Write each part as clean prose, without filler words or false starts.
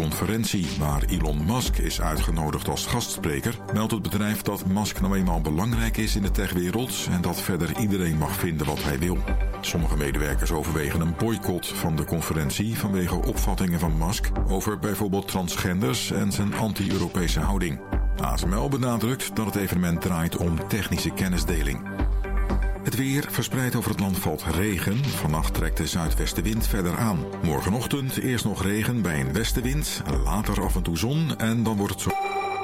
conferentie waar Elon Musk is uitgenodigd als gastspreker, meldt het bedrijf dat Musk nou eenmaal belangrijk is in de techwereld en dat verder iedereen mag vinden wat hij wil. Sommige medewerkers overwegen een boycott van de conferentie vanwege opvattingen van Musk over bijvoorbeeld transgenders en zijn anti-Europese houding. ASML benadrukt dat het evenement draait om technische kennisdeling. Het weer verspreid over het land valt regen. Vannacht trekt de zuidwestenwind verder aan. Morgenochtend eerst nog regen bij een westenwind, later af en toe zon en dan wordt het zo...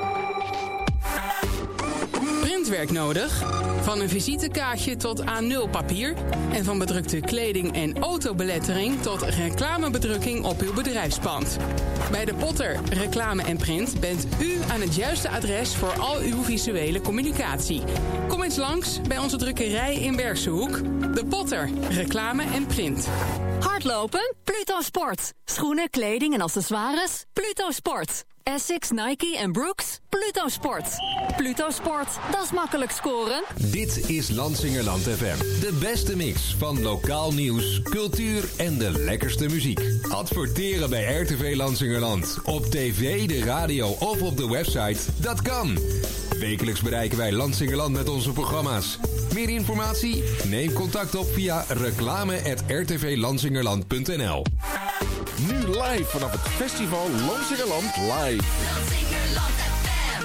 Printwerk nodig? Van een visitekaartje tot A0 papier en van bedrukte kleding en autobelettering tot reclamebedrukking op uw bedrijfspand. Bij De Potter Reclame en Print bent u aan het juiste adres voor al uw visuele communicatie. Kom eens langs bij onze drukkerij in Bergshoek. De Potter Reclame en Print. Hardlopen? Pluto Sport. Schoenen, kleding en accessoires? Pluto Sport. Essex, Nike en Brooks? Pluto Sport. Pluto Sport, dat is makkelijk scoren. Dit is Lansingerland FM. De beste mix van lokaal nieuws, cultuur en de lekkerste muziek. Adverteren bij RTV Lansingerland. Op tv, de radio of op de website. Dat kan. Wekelijks bereiken wij Lansingerland met onze programma's. Meer informatie? Neem contact op via reclame@rtvlansingerland.nl. Nu live vanaf het festival Lansingerland Live. Lansingerland FM.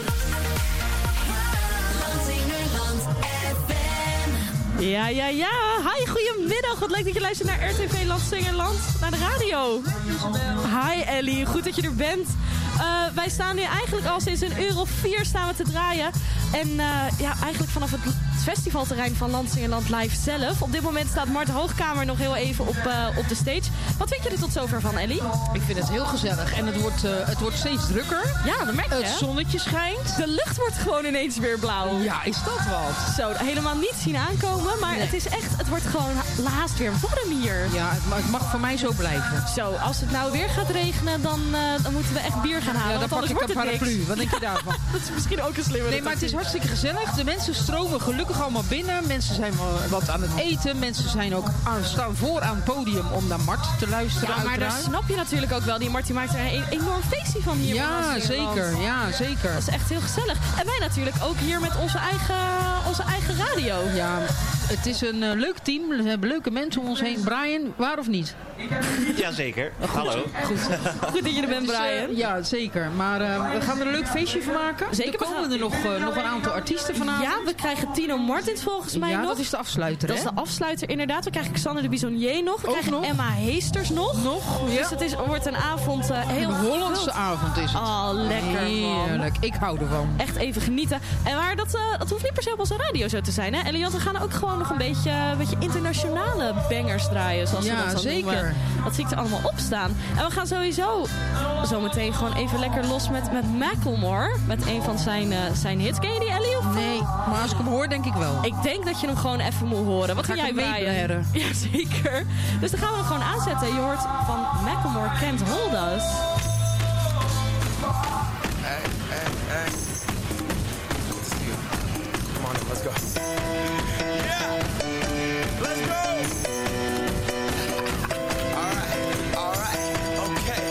Lansingerland FM. Ja. Hi, goedemiddag. Wat leuk dat je luistert naar RTV Lansingerland. Naar de radio. Hi Ellie, goed dat je er bent. Wij staan nu eigenlijk al sinds een uur of 4 staan we te draaien. En eigenlijk vanaf het festivalterrein van Lansingerland Live zelf. Op dit moment staat Mart Hoogkamer nog heel even op de stage. Wat vind je er tot zover van, Ellie? Ik vind het heel gezellig. En het wordt steeds drukker. Ja, dat merk je. Het zonnetje schijnt. De lucht wordt gewoon ineens weer blauw. Ja, is dat wat? Zo, helemaal niet zien aankomen. Maar nee. Het wordt gewoon haast weer warm hier. Ja, het mag voor mij zo blijven. Zo, als het nou weer gaat regenen, dan moeten we echt bier gaan halen. Ja, dan pak ik een paraplu. Wat denk je daarvan? Dat is misschien ook een slimme. Nee, maar het is hartstikke gezellig. De mensen stromen gelukkig allemaal binnen. Mensen zijn wat aan het eten. Mensen zijn ook staan voor aan het podium om naar Mart te luisteren. Ja, maar daar snap je natuurlijk ook wel. Die Mart die maakt er een enorm feestje van hier. Ja, zeker. Ja, zeker. Dat is echt heel gezellig. En wij natuurlijk ook hier met onze eigen radio. Ja, het is een leuk team. We hebben leuke mensen om ons heen. Een waar of niet? Jazeker. Hallo. Goed dat je er bent, Brian. Ja, zeker. Maar we gaan er een leuk feestje van maken. Zeker. Er komen er nog een aantal artiesten vanavond. Ja, we krijgen Tino Martins volgens mij nog. Ja, dat is de afsluiter, Dat hè? is de afsluiter, inderdaad. We krijgen Xander de Bisonnier nog. We krijgen nog? Emma Heesters nog. Ja. Dus het wordt een avond heel een Hollandse avond is het. Oh, lekker, heerlijk. Ik hou ervan. Echt even genieten. En maar dat hoeft niet per se op onze radio zo te zijn, hè? Elias, we gaan ook gewoon nog een beetje internationale bangers draaien, zoals we dat dan noemen. Dat zie ik er allemaal op staan. En we gaan sowieso zometeen gewoon even lekker los met Macklemore. Met een van zijn hits. Ken je die, Ellie? Nee, maar als ik hem hoor, denk ik wel. Ik denk dat je hem gewoon even moet horen. Wat ga jij meeblaren? Ja, zeker. Dus dan gaan we hem gewoon aanzetten. Je hoort van Macklemore Can't Hold Us. Hey. Come on, let's go. Yeah! Let's go! Alright, okay.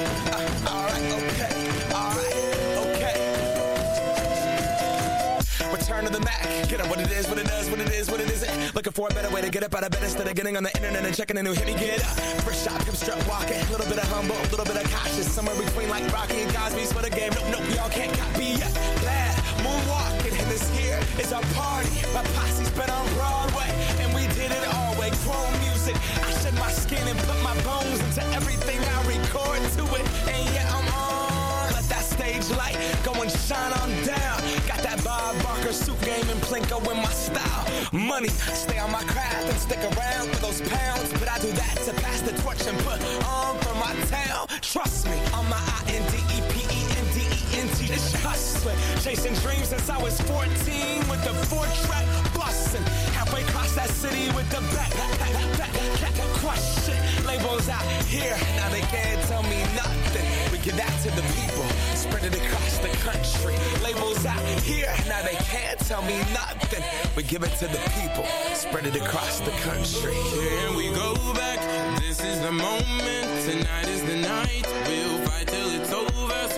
Return to the Mac. Get up what it is, what it does, what it is, what it isn't. Looking for a better way to get up out of bed instead of getting on the internet and checking a new hit. Me get up. First shot, come strut walking. A little bit of humble, a little bit of cautious. Somewhere between like Rocky and Cosby's for the game. Nope, y'all can't copy yet. Glad moonwalking, and this here is our party. My posse's been on Broadway, and we did it all way. Chrome music. I shed my skin and put my bones into everything I record to it. And yeah, I'm on. Let that stage light go and shine on down. Got that Bob Barker suit game and Plinko in my style. Money, stay on my craft and stick around for those pounds. But I do that to pass the torch and put on for my town. Trust me, I'm my INDEPENDENT. This hustling, chasing dreams since I was 14 with the 4-track bustin'. Halfway across that city with the back crush shit. Labels out here, now they can't tell me nothing. We give that to the people, spread it across the country. Labels out here, now they can't tell me nothing. We give it to the people, spread it across the country. Here we go back, this is the moment. Tonight is the night, we'll fight till it's over.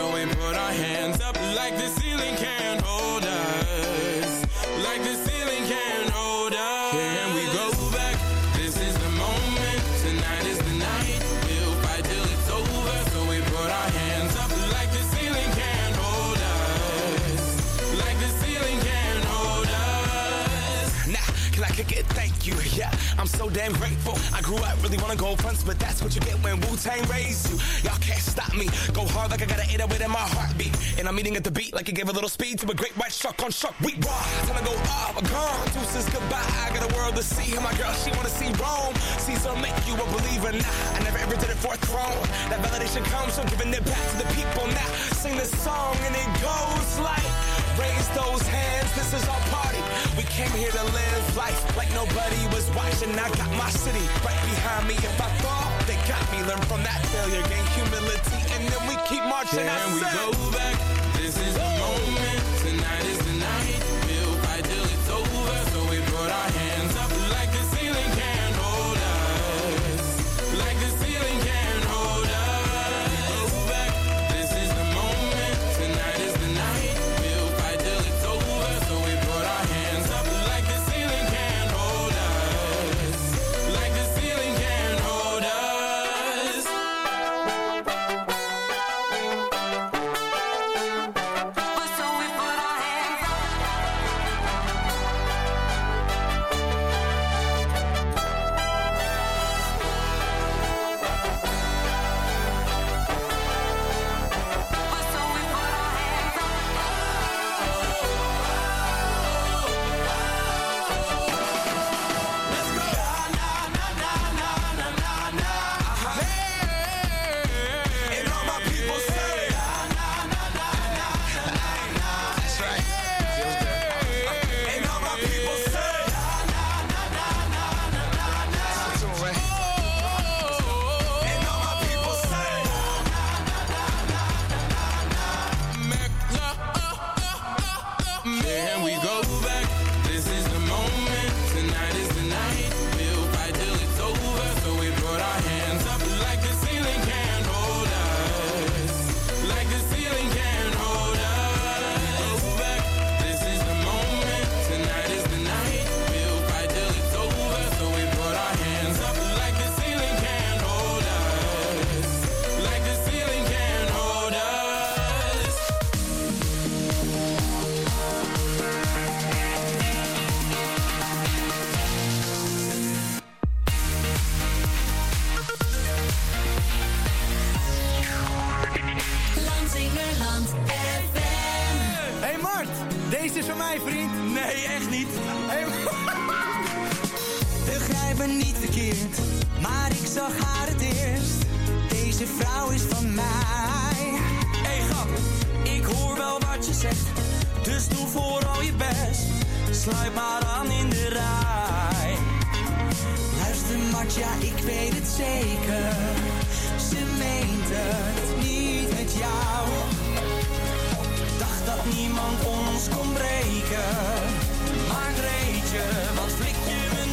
like the ceiling can't hold us. Like the ceiling can't hold us. Can we go back? This is the moment. Tonight is the night. We'll fight till it's over. So we put our hands up like the ceiling can't hold us. Like the ceiling can't hold us. Nah, can I kick it? Thank you. Yeah, I'm so damn grateful. I grew up really wanna go fronts, but that's what you get when Wu-Tang raised you. Y'all can't stop me. Go hard like I got an 808 in my heartbeat. And I'm eating at the beat like it gave a little speed to a great white shark on shark. We raw. Time to go off, gone. Deuces goodbye. I got a world to see. And my girl, she wanna see Rome. Caesar make you a believer. Nah, I never ever did it for a throne. That validation comes from giving it back to the people. Now sing this song and it goes like, raise those hands. This is our party. We came here to live life like nobody was watching. I got my city right behind me. If I fall, they got me. Learn from that failure, gain humility, and then we keep marching. Can we go back? This is the moment. Tonight is the night. We'll fight till it's over. So we put our hands up like the ceiling can't hold us. Like the ceiling can't hold us. Go back. This is the moment. Tonight is the night. We'll fight till it's over. So we put our hands up like the ceiling can't hold us. Like the ceiling can't hold us. Can we go back? This is the moment. Tonight is the night. We'll fight till it's over. So we put our hands up like the ceiling can't hold us. Like the ceiling can't hold us. Go back. This is the moment. Tonight is the night. We'll fight till it's over. So we put our hands up like the ceiling can't hold us. Like the ceiling can't hold us. Lansingerland FM. Hey Mart, deze is van mij, vriend. Nee, echt niet. Hey, begrijp me niet verkeerd, maar ik zag haar het eerst. Deze vrouw is van mij. Hey grap, ik hoor wel wat je zegt, dus doe vooral je best. Sluit maar aan in de rij. Luister Mart, ja ik weet het zeker. Ze meent het niet met jou. Dacht dat niemand ons kon breken. Maar Greetje, wat flik je me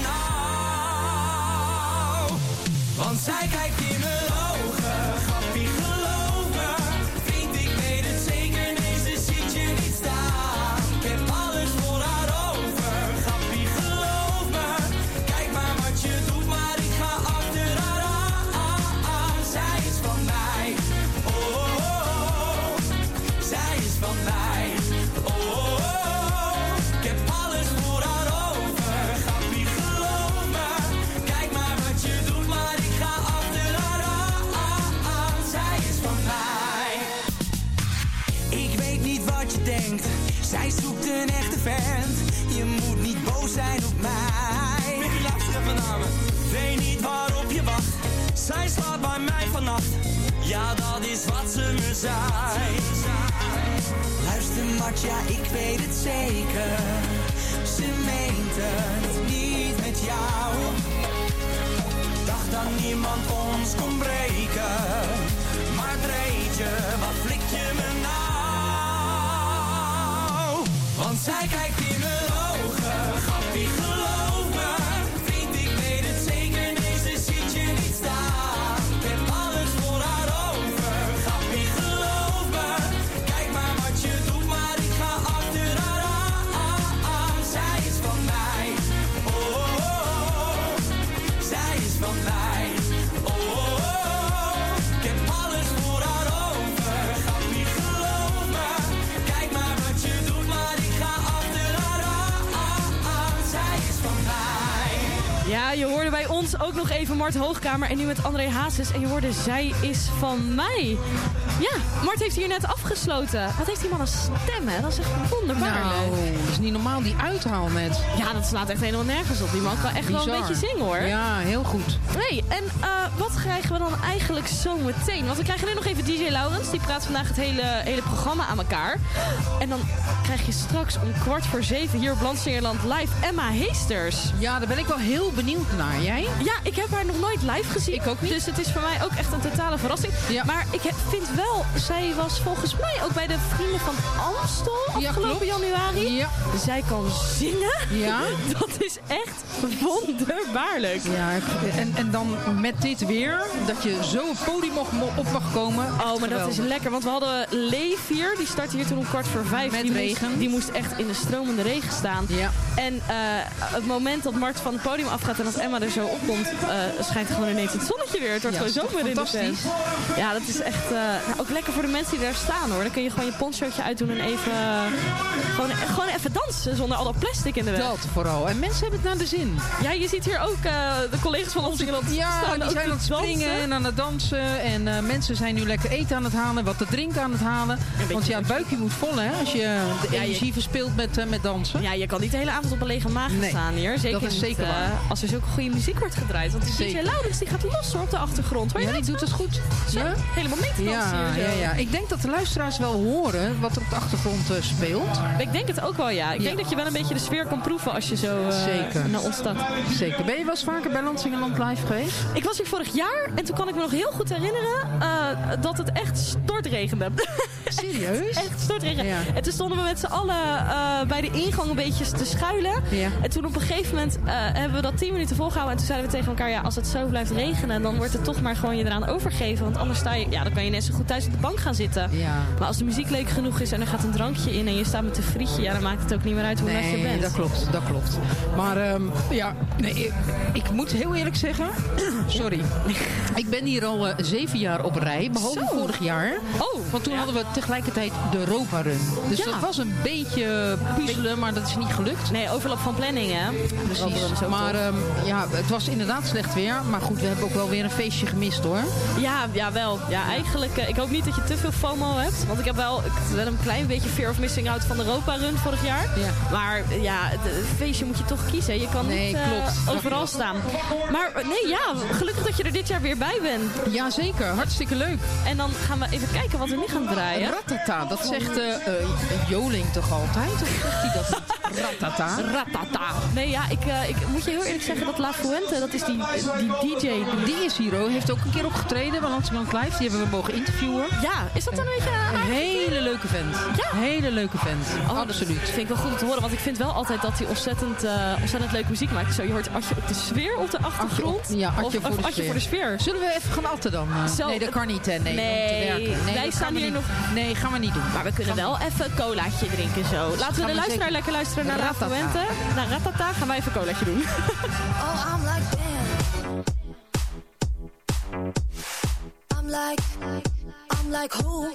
nou? Want zij kijkt in mijn ogen. Grappie, geloof me. Vriend, ik weet het zeker. Nee, ze ziet je niet staan. Ik heb alles voor haar over. Grappie, geloof me. Kijk maar wat je doet, maar ik ga achter haar aan. Zij is van mij. Oh, oh, oh. Zij is van mij. Oh, oh, oh. Ik heb alles voor haar over. Grappie, geloof me. Kijk maar wat je doet, maar ik ga achter haar aan. Zij is van mij. Ik weet niet wat je denkt. Zij zoekt een echte vent. Je moet niet boos zijn op mij. Mickey, luister even naar me. Weet niet waarop je wacht. Zij slaapt bij mij vannacht. Ja, dat is wat ze me zei. Luister Mart, ja ik weet het zeker. Ze meent het niet met jou. Dacht dat niemand ons kon breken. Maar Dreetje, wat flik je me nou? Want zij kijkt in mijn ogen. Grappie, geloof me. Vriend, ik weet het zeker. Nee, ze ziet je niet staan. Ik heb alles voor haar over. Grappie, geloof me. Kijk maar wat je doet. je hoorde bij ons ook nog even Mart Hoogkamer en nu met André Hazes. En je hoorde Zij is van mij. Ja, Mart heeft hier net afgesloten. Wat heeft die man een stem, hè? Dat is echt wonderbaarlijk. Nou, dat is niet normaal, die uithaal net. Ja, dat slaat echt helemaal nergens op. Die man kan echt wel een beetje zingen, hoor. Ja, heel goed. Nee, en wat krijgen we dan eigenlijk zo meteen? Want we krijgen nu nog even DJ Laurens. Die praat vandaag het hele programma aan elkaar. En dan krijg je straks om 6:15 hier op Landsingerland live Emma Heesters. Ja, daar ben ik wel heel benieuwd naar. Jij? Ja, ik heb haar nog nooit live gezien. Ik ook niet. Dus het is voor mij ook echt een totale verrassing. Ja. Maar ik vind wel, zij was volgens mij ook bij de Vrienden van Amstel afgelopen januari. Ja. Zij kan zingen. Ja. Dat is echt wonderbaarlijk. Ja, en dan met dit weer, dat je zo het podium op mag komen. Oh, maar dat is lekker. Want we hadden Leef hier. Die startte hier toen om 4:45. Met regen. Die moest echt in de stromende regen staan. Ja. En het moment dat Mart van het podium afgaat en als Emma er zo opkomt, schijnt gewoon ineens het zonnetje weer. Het wordt gewoon zomer in de tent. Ja, dat is echt ook lekker voor de mensen die daar staan, hoor. Dan kun je gewoon je ponchootje uitdoen en even gewoon even dansen zonder al dat plastic in de weg. Dat vooral. En mensen hebben het naar de zin. Ja, je ziet hier ook de collega's van ons staan. Ja, die zijn aan het springen en aan het dansen. En mensen zijn nu lekker eten aan het halen, wat te drinken aan het halen. Want ja, het buikje moet vol, hè, als je de energie verspilt met dansen. Ja, je kan niet de hele avond op een lege maag staan hier. Zeker dat is zeker waar. Als er zulke goede muziek wordt gedraaid. Want die DJ Laurens die gaat los, hoor, op de achtergrond. Ja, die doet het goed. Zo, ja? Helemaal mee te dansen hier. Ja. Ik denk dat de luisteraars wel horen wat er op de achtergrond speelt. Ik denk het ook wel, ja. Ik denk dat je wel een beetje de sfeer kan proeven als je zo naar ons staat. Zeker. Ben je wel eens vaker bij Landsingerland live geweest? Ik was hier vorig jaar en toen kan ik me nog heel goed herinneren dat het echt stortregende. Serieus? Echt stortregen. Ja. En toen stonden we met z'n allen bij de ingang een beetje te schuilen. Ja. En toen op een gegeven moment hebben we dat 10 minuten volgehouden. En toen zeiden we tegen elkaar, ja, als het zo blijft regenen, dan wordt het toch maar gewoon je eraan overgeven. Want anders dan kan je net zo goed thuis op de bank gaan zitten. Ja. Maar als de muziek leuk genoeg is en er gaat een drankje in en je staat met een frietje, ja, dan maakt het ook niet meer uit hoe nat je bent. Dat klopt. Maar ik moet heel eerlijk zeggen, sorry. Ik ben hier al 7 jaar op rij, behalve vorig jaar. Oh, want toen hadden we tegelijkertijd de Europa Run. Dus dat was een beetje puzzelen, maar dat is niet gelukt. Nee, overlap van planning, hè? Precies. Maar het was inderdaad slecht weer. Maar goed, we hebben ook wel weer een feestje gemist, hoor. Ja, wel. Ja, eigenlijk, ik hoop niet dat je te veel FOMO hebt. Want ik heb wel een klein beetje fear of missing out van de Europa Run vorig jaar. Ja. Maar ja, het feestje moet je toch kiezen. Je kan niet overal staan. Maar gelukkig dat je er dit jaar weer bij bent. Ja, zeker. Hartstikke leuk. En dan gaan we even kijken wat we nu gaan draaien. Ratata, dat zegt Joling toch altijd? Of zegt hij dat niet? Ratata. Nee, ja, ik moet je heel eerlijk zeggen dat La Fuente, dat is die DJ. Die is hier, heeft ook een keer opgetreden bij Landsingerland Live. Die hebben we mogen interviewen. Ja, is dat dan een beetje een hele leuke vent. Ja? Hele leuke vent. Oh, absoluut. Dat vind ik wel goed om te horen, want ik vind wel altijd dat hij ontzettend leuke muziek maakt. Zo, je hoort Atje op de sfeer op de achtergrond. Atje voor de sfeer. Zullen we even gaan atten dan? Nee, dat kan niet, hè? Nee, wij staan hier nog. Nee, gaan we niet doen. Maar we kunnen wel even een colaatje drinken zo. Laten we de luisteraar lekker luisteren naar La Fuente. Naar Ratata gaan wij even een colaatje doen. Oh, I'm like damn. I'm like who?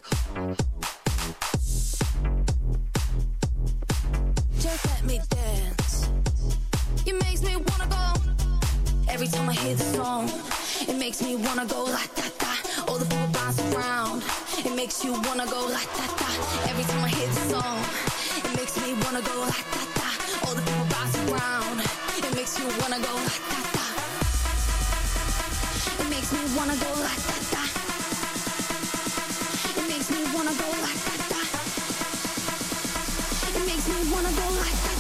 Just let me dance. It makes me wanna go. Every time I hear the song, it makes me wanna go like that. All the people bounce around. It makes you wanna go like that. Every time I hear the song, it makes me wanna go like that. All the people bounce around. It makes you wanna go like that. It makes me wanna go like that. It makes me wanna go like that. It makes me wanna go like that.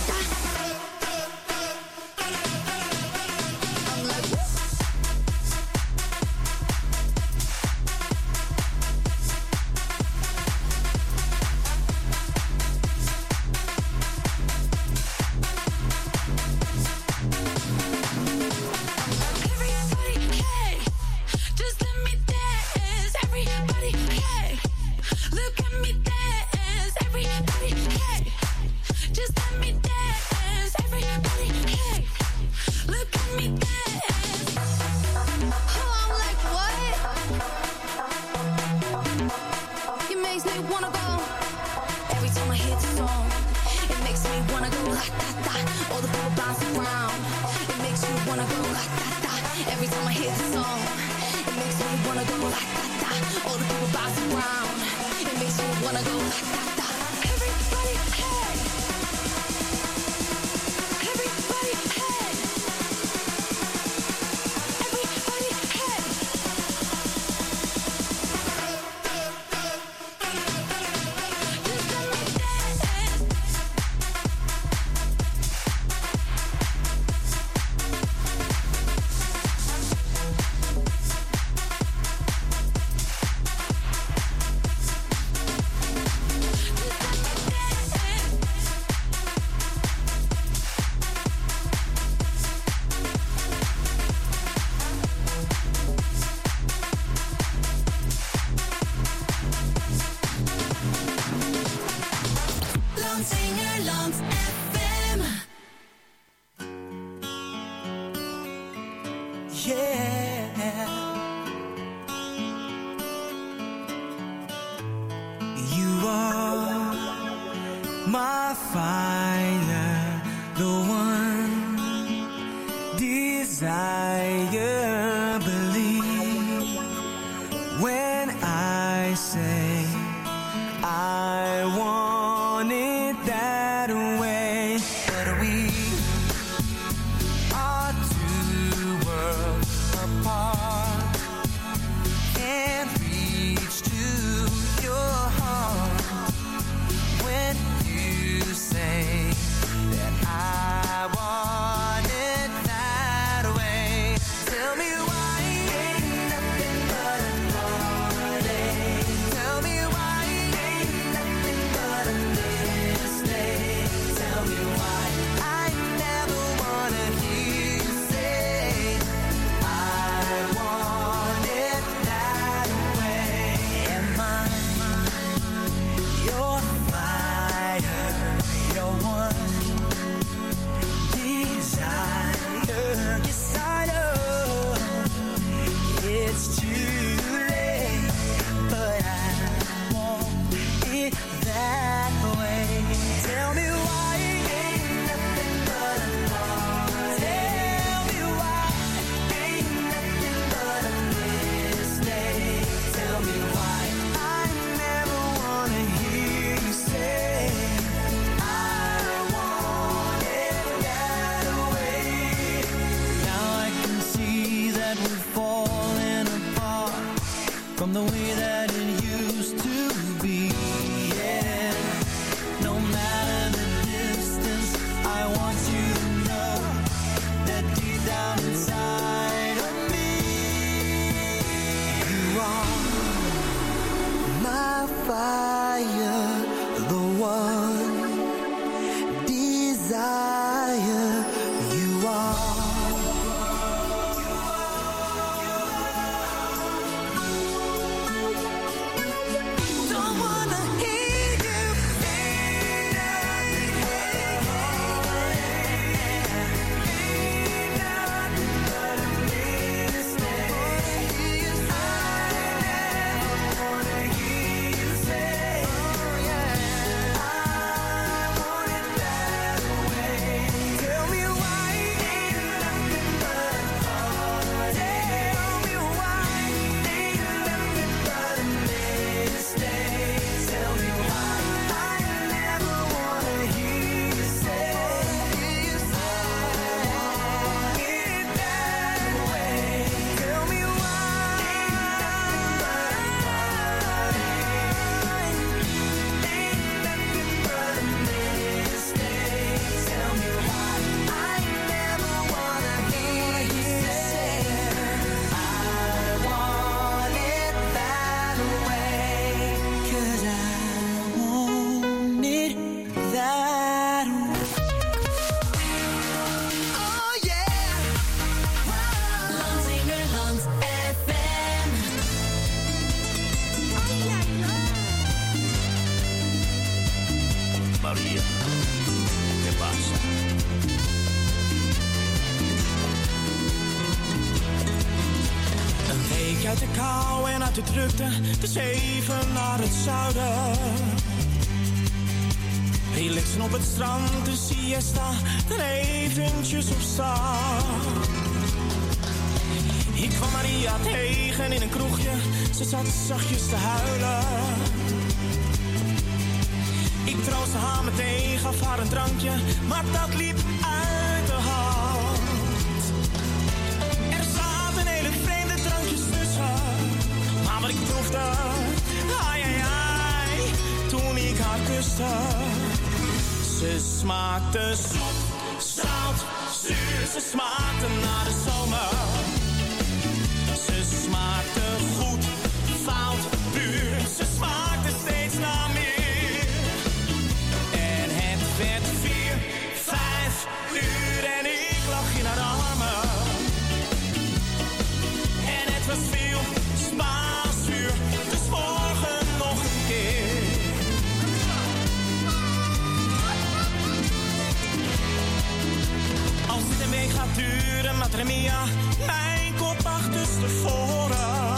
It makes me wanna go la da da. All the people bounce around. It makes you wanna go la da da. Every time I hear the song, it makes me wanna go la da da. All the people bounce around. It makes me wanna go la da da. Everybody, hey. Everybody, hey. Everybody, hey. Lansingerland FM. Yeah. You are my fire, the one desire. Believe when I say I want it that way. But we are two worlds apart. Can't reach to your heart when you say that I want it that way. Tell me why ain't nothing but a heartache. Tell me why ain't nothing but a mistake. Tell me why I never wanna hear you say I want it that way. Am I your fire, your one desire? Yes, I know it's too late, but I want it that way. Tell me why ain't nothing but a heart. Tell me why ain't nothing but a mistake. Tell me why I never wanna hear you say I want it that way. Now I can see that we're falling apart from the way that it used to be. Yeah. No matter the distance, I want you to know that deep down inside of me, you are my fire, the one desire. You are. Don't wanna hear you say nothing. Ain't nothing but a mistake. I never wanna hear you say I want it that way. Tell me why ain't nothing but a heart. Tell me why ain't nothing but a mistake. Tell me why I never wanna hear you say I want it that way. Tell me why ain't nothing but a heart. Ain't nothing but a mistake. Tell me why I never wanna hear you say I want it that way. 'Cause I want it that way. Oh yeah. Lansingerland FM. Maria, che passa? Een week uit de kou en uit de drukte, dus even naar het zuiden. Relaxen op het strand, de siesta, dan eventjes op stap. Ik kwam Maria tegen in een kroegje, ze zat zachtjes te huilen. Ik troostte haar meteen, gaf haar een drankje, maar dat liep uit de hand. Er zaten hele vreemde drankjes tussen, maar wat ik proefde, ai ai ai, toen ik haar kuste. Ze smaakte zoet, zout, zuur, ze smaakte naar de zomer. Ze smaakte goed, fout, puur, ze smaakte steeds naar meer. En het werd 4, 5 uur en ik lag in haar armen. En het was veel Spaansuur, dus morgen nog een keer. Als dit een week gaat duren, Madre Mia, mijn kop achterstevoren.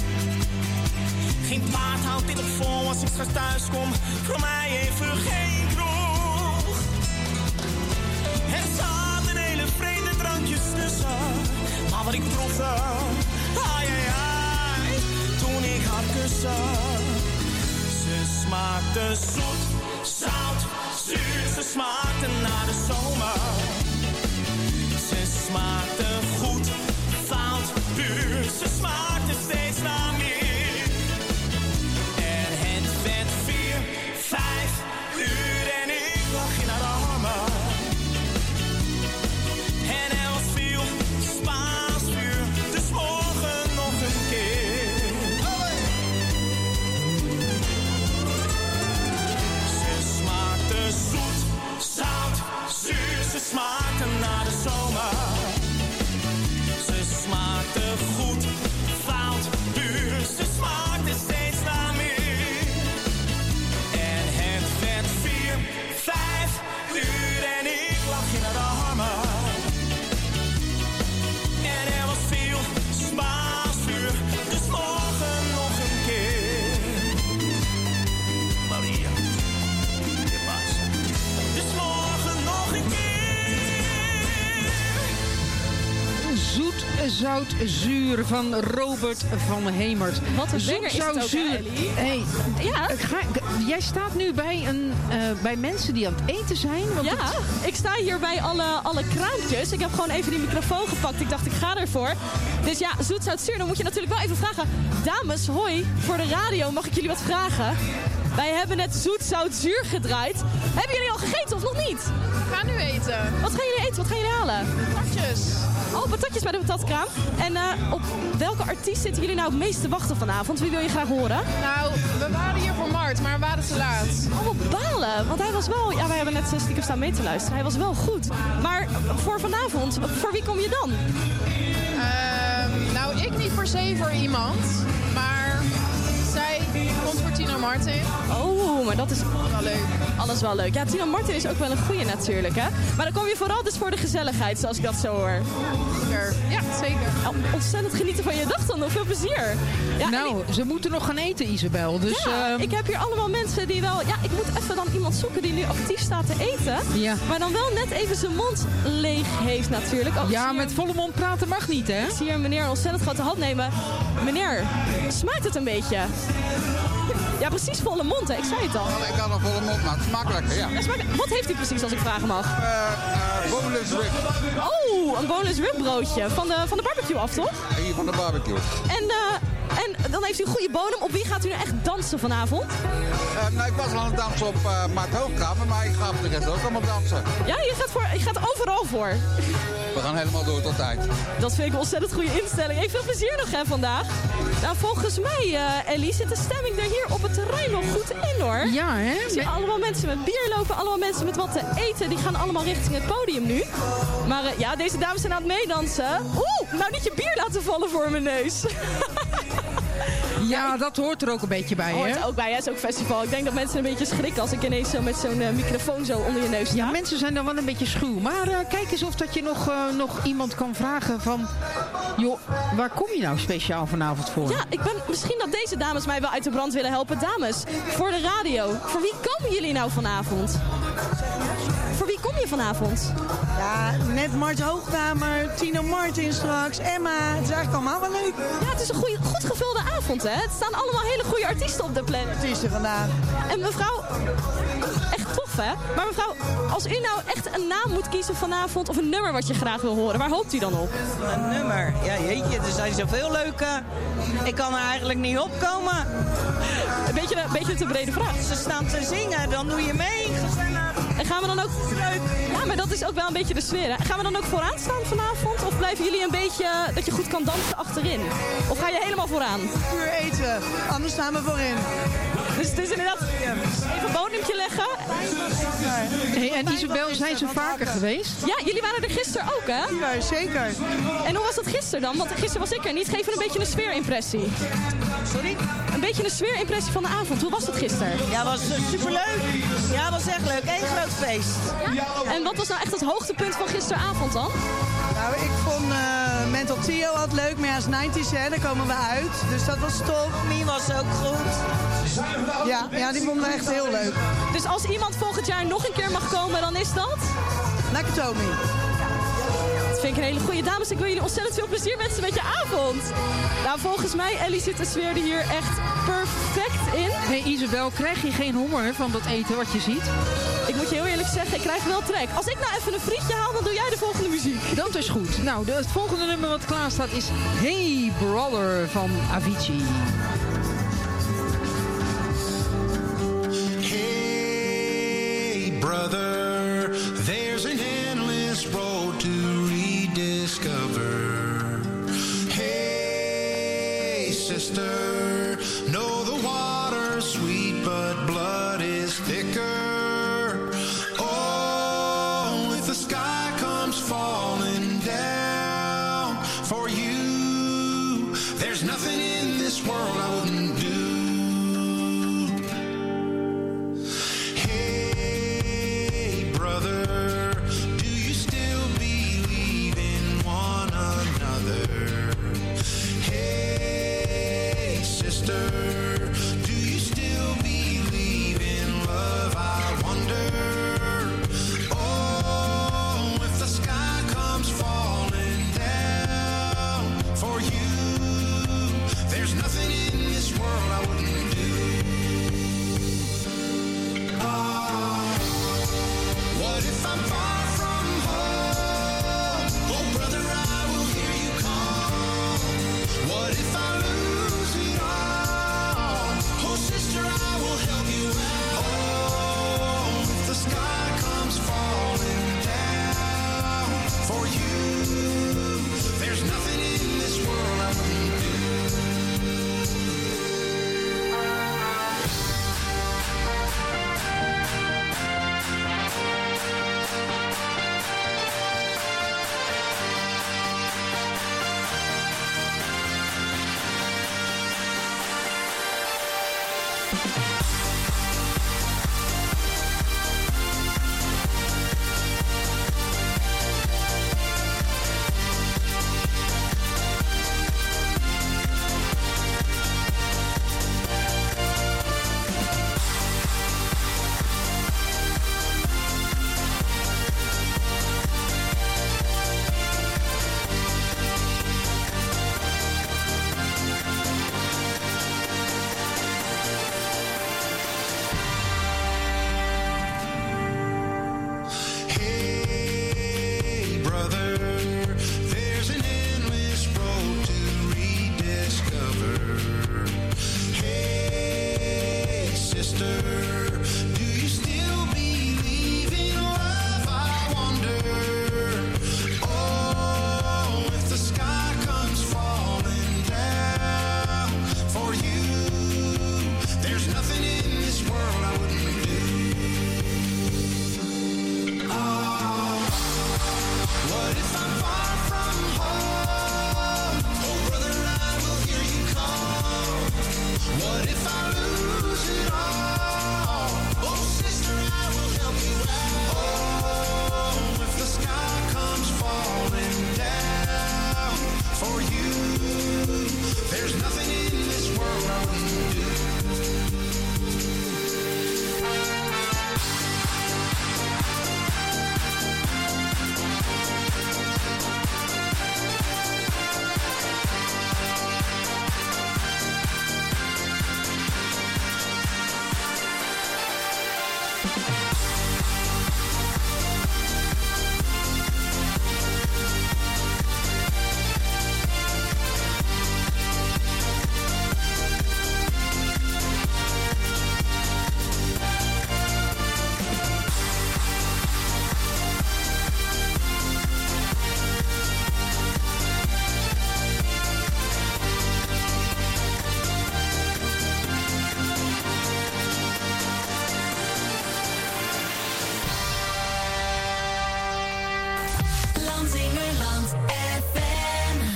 Geen paard houdt dit op vol als ik straks thuis kom, voor mij even geen kroeg. Er zaten hele vreemde drankjes tussen, maar wat ik proefde, ai ai ai, toen ik haar kuste. Ze smaakte zoet, zout, zuur, ze smaakte naar de zomer. Ze smaakte goed, fout, puur, ze smaakte steeds naar meer. En het werd 4, 5 uur en ik lag in haar armen. En er was veel Spaans vuur, dus morgen nog een keer. Ze smaakte zoet, zout, zuur, ze smaakte naar de zomer. Ze smaakte goed, fout, puur, ze smaakte steeds naar meer. En het werd 4, 5 uur en ik lag in haar armen. En er was veel Spaans vuur, dus morgen nog een keer. Maria, je pasa. Dus morgen nog een keer. Zoet, zout, zuur van Robert van Hemert. Wat een zinger is het ook, zuur. Hey, ja? Jij staat nu bij mensen die aan het eten zijn. Want ja, ik sta hier bij alle kraampjes. Ik heb gewoon even die microfoon gepakt. Ik dacht, ik ga ervoor. Dus ja, zoet, zout, zuur. Dan moet je natuurlijk wel even vragen. Dames, hoi, voor de radio mag ik jullie wat vragen? Wij hebben net zoet, zout, zuur gedraaid. Hebben jullie al gegeten of nog niet? We gaan nu eten. Wat gaan jullie eten? Wat gaan jullie halen? Patatjes. Oh, patatjes bij de patatkraam. En op welke artiest zitten jullie nou het meest te wachten vanavond? Wie wil je graag horen? Nou, we waren hier voor Mart, maar we waren te laat. Oh, wat balen. Want hij was wel... Ja, wij hebben net stiekem staan mee te luisteren. Hij was wel goed. Maar voor vanavond, voor wie kom je dan? Nou, ik niet per se voor iemand. Maar zij komt voor Tino Martin. Oh, maar dat is wel leuk. Alles wel leuk. Ja, Tino Martin is ook wel een goeie natuurlijk, hè? Maar dan kom je vooral dus voor de gezelligheid, zoals ik dat zo hoor. Zeker. Ja, zeker. Ontzettend genieten van je dag dan. Veel plezier. Ja, nou, ze moeten nog gaan eten, Isabel. Dus, ja, ik heb hier allemaal mensen die wel... Ja, ik moet even dan iemand zoeken die nu actief staat te eten. Ja. Maar dan wel net even zijn mond leeg heeft natuurlijk. Oh, ja, met volle mond praten mag niet, hè? Ik zie hier een meneer een ontzettend grote hand nemen. Meneer, smaakt het een beetje? Ja, precies volle mond, hè? Ik zei het al. Ik had een volle mond, maar het smaakt lekker, ja. Wat heeft u precies, als ik vragen mag? Boneless rib. Oh, een boneless rib broodje. Van de barbecue af, toch? Hier van de barbecue. En dan heeft u een goede bodem. Op wie gaat u nou echt dansen vanavond? Nou, ik was al aan het dansen op Mart Hoogkamer, maar ik ga op de rest ook allemaal dansen. Ja, je gaat overal voor. We gaan helemaal door tot tijd. Dat vind ik een ontzettend goede instelling. Hey, veel plezier nog, hè, vandaag. Nou, volgens mij, Ellie, zit de stemming er hier op het terrein nog goed in, hoor. Ja, hè? Ik zie allemaal mensen met bier lopen, allemaal mensen met wat te eten. Die gaan allemaal richting het podium nu. Maar ja, deze dames zijn aan het meedansen. Oeh, nou niet je bier laten vallen voor mijn neus. Ja, dat hoort er ook een beetje bij, hè? Hoort er ook bij, hè? Het is ook festival. Ik denk dat mensen een beetje schrikken als ik ineens zo met zo'n microfoon zo onder je neus sta. Ja, mensen zijn dan wel een beetje schuw. Maar kijk eens of dat je nog iemand kan vragen van... Joh, waar kom je nou speciaal vanavond voor? Ja, misschien dat deze dames mij wel uit de brand willen helpen. Dames, voor de radio. Voor wie komen jullie nou vanavond? Voor wie kom je vanavond? Ja, net Mart Hoogkamer, Tino Martin straks, Emma. Het is eigenlijk allemaal wel leuk. Ja, het is een goed gevulde avond, hè? Het staan allemaal hele goede artiesten op de planning. Artiesten vandaag. En mevrouw, echt tof, hè? Maar mevrouw, als u nou echt een naam moet kiezen vanavond of een nummer wat je graag wil horen, waar hoopt u dan op? Een nummer? Ja, jeetje, er zijn zoveel leuke. Ik kan er eigenlijk niet opkomen. Een beetje te brede vraag. Ze staan te zingen, dan doe je mee. En gaan we dan ook... Leuk. Ja, maar dat is ook wel een beetje de sfeer, hè? Gaan we dan ook vooraan staan vanavond? Of blijven jullie een beetje dat je goed kan dansen achterin? Of ga je helemaal vooraan? Puur eten, anders staan we voorin. Dus het is inderdaad even een bodempje leggen. Hey, en Isabel, zijn ze vaker geweest? Ja, jullie waren er gisteren ook, hè? Ja, zeker. En hoe was dat gisteren dan? Want gisteren was ik er niet. Geef een beetje een sfeerimpressie. Sorry? Een beetje een sfeerimpressie van de avond. Hoe was het gisteren? Ja, was superleuk. Ja, was echt leuk. Eén groot feest. Ja? En wat was nou echt het hoogtepunt van gisteravond dan? Nou, ik vond Mental Tio altijd leuk. Maar ja, is 90's, hè. Daar komen we uit. Dus dat was top. Mie was ook goed. Ja, die vonden we echt heel leuk. Dus als iemand volgend jaar nog een keer mag komen, dan is dat? Nakatomi. Dat vind ik een hele goede. Dames, ik wil jullie ontzettend veel plezier wensen met je avond. Nou, volgens mij, Ellie, zit de sfeer er hier echt perfect in. Hey Isabel, krijg je geen honger van dat eten wat je ziet? Ik moet je heel eerlijk zeggen, ik krijg wel trek. Als ik nou even een frietje haal, dan doe jij de volgende muziek. Dat is goed. Nou, het volgende nummer wat klaar staat is Hey Brother van Avicii. Hey brother, there's an endless road to rediscover. Hey sister, know the water's sweet but blood is thicker. Oh, if the sky comes falling down for you, there's nothing in this world I wouldn't do. Hey,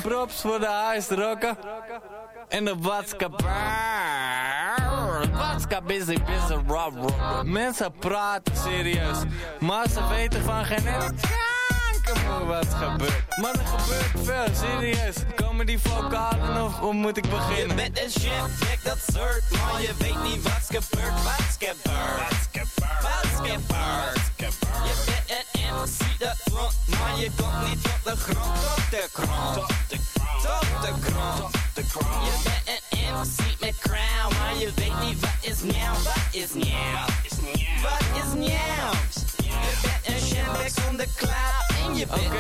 props voor de huisrokken. En de Watska busy rob. Mensen praten serieus, maar ze weten van geen kanker wat gebeurt. Maar er gebeurt veel, serieus. Komen die vocalen of hoe moet ik beginnen? Je bent een chef, dat soort, maar je weet niet wat's gebeurd. Je bent een MC dat front, maar je komt niet op de grond. Op de grond. Je bent een MC met crown, maar je weet niet wat is nieuw. Wat is nieuw? Je bent een chef zonder cloud en je bent niet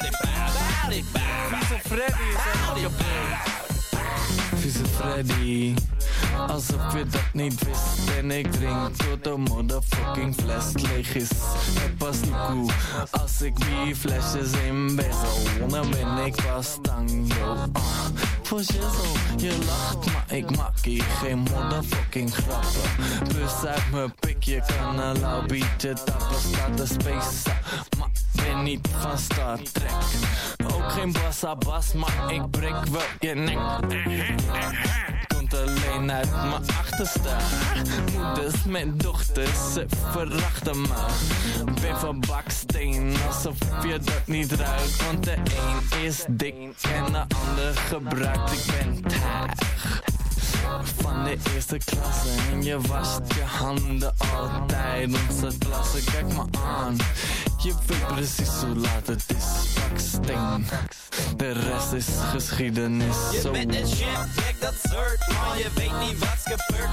Vieze Freddy is helemaal kapot. Vieze Freddy, alsof je dat niet wist. En ik drink tot de motherfucking fles leeg is. Het past niet cool als ik die flesjes in bezel. Dan ben ik pas tang, yo. Voor shizzle, je lacht, maar ik maak hier geen motherfucking grappen. Plus uit mijn pik, je kan een lauw biertje tappen. Staat de space, maar ben niet van Star Trek. Ook geen bassa-bas, maar ik breek wel je nek. Komt alleen uit mijn achterste. Moeders met dochters, ze verachten me. Ben van baksteen, alsof je dat niet ruikt. Want de een is dik en de ander gebruikt. Ik ben taag van de eerste klasse en je wast je handen altijd. Onze klasse, kijk me aan. Je weet precies hoe laat het is. Baksteen, de rest is geschiedenis. Je bent een chef, kijk dat soort, maar je weet niet wat's gebeurd.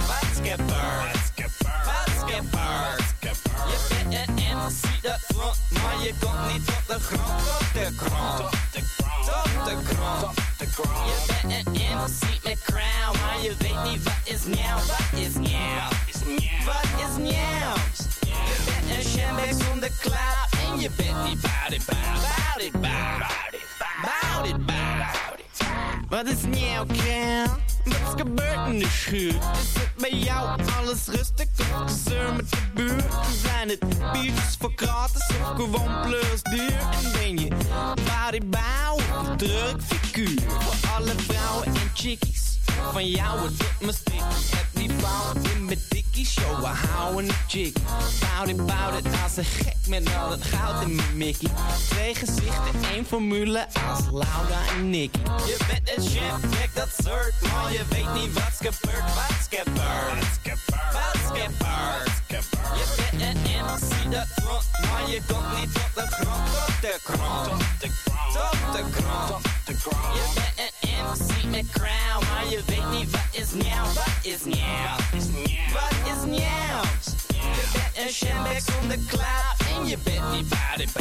Je bent een MC dat front, maar je komt niet op de grond. Op de grond. Je bent een MC met crown, maar je weet niet wat is nieuw. Je bent een shambek zonder cloud en je bent niet bout it. Wat is nieuw, Kel? Wat is gebeurd in de schuur? Is het bij jou alles rustig of gezeur met de buurt? Zijn het biertjes voor gratis of gewoon plus duur? En ben je bout of een druk figuur? Voor alle vrouwen en chickies, van jou het doet me sticky. Heb die vrouwen in mijn dikkie show, we houden een chick. Bout it, als een gek met al het goud in mijn mickey. 2 gezichten, 1 formule als Laura en Nicky. Je bent een chef, kijk dat soort, maar je weet niet wat's gebeurd. Je bent een MC dat front, maar je komt niet op de grond. Op de grond. Je bent een MC met crown, maar je weet niet wat is nieuw. Je bent een shambek zonder cloud en je bent niet bout it.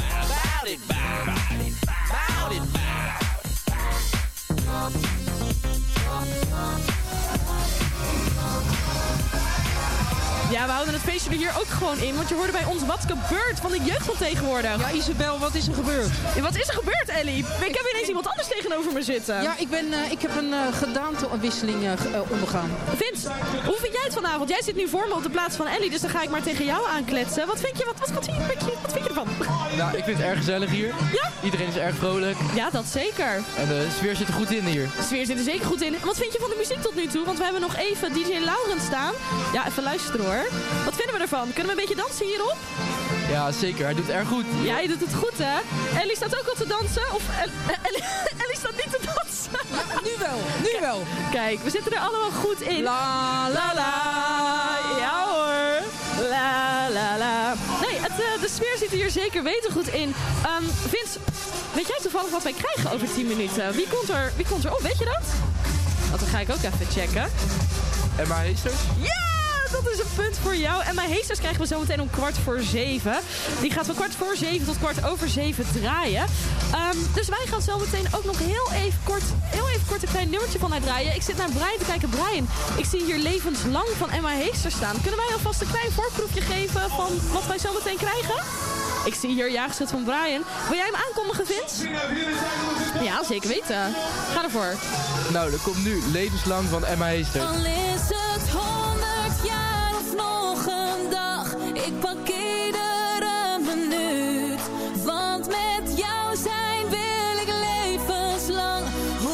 Ja, we houden het feestje er hier ook gewoon in, want je hoorde bij ons wat gebeurt van de jeugd van tegenwoordig. Ja, Isabel, wat is er gebeurd? Ja, wat is er gebeurd, Ellie? Ik heb ineens iemand anders tegenover me zitten. Ja, ik heb een gedaantewisseling ondergaan. Vince, hoe vind jij het vanavond? Jij zit nu voor me op de plaats van Ellie, dus dan ga ik maar tegen jou aankletsen. Wat vind je, wat vind je ervan? Nou, ik vind het erg gezellig hier. Ja? Iedereen is erg vrolijk. Ja, dat zeker. En de sfeer zit er goed in hier. De sfeer zit er zeker goed in. Wat vind je van de muziek tot nu toe? Want we hebben nog even DJ Laurens staan. Ja, even luisteren hoor. Wat vinden we ervan? Kunnen we een beetje dansen hierop? Ja, zeker. Hij doet het erg goed. Ja, je doet het goed, hè? Ellie staat ook al te dansen. Of Ellie staat niet te dansen. Ja, nu wel. Kijk, we zitten er allemaal goed in. La, la, la. Ja hoor. La, la, la. Nee, de sfeer zit er hier zeker weten goed in. Vince, weet jij toevallig wat wij krijgen over 10 minuten? Wie komt er op? Weet je dat? Want dan ga ik ook even checken. Emma Heesters? Ja! Dat is een punt voor jou. En mijn Heesters krijgen we zo meteen om 6:15. Die gaat van 6:15 tot 7:15 draaien. Dus wij gaan zo meteen ook nog heel even kort een klein nummertje van haar draaien. Ik zit naar Brian te kijken. Brian, ik zie hier levenslang van Emma Heesters staan. Kunnen wij alvast een klein voorproefje geven van wat wij zo meteen krijgen? Ik zie hier jaargeschrift van Brian. Wil jij hem aankondigen, Vince? Ja, zeker weten. Ga ervoor. Nou, er komt nu levenslang van Emma Heesters. Al is het 100 jaar of nog een dag, ik pak iedere minuut. Want met jou zijn wil ik levenslang.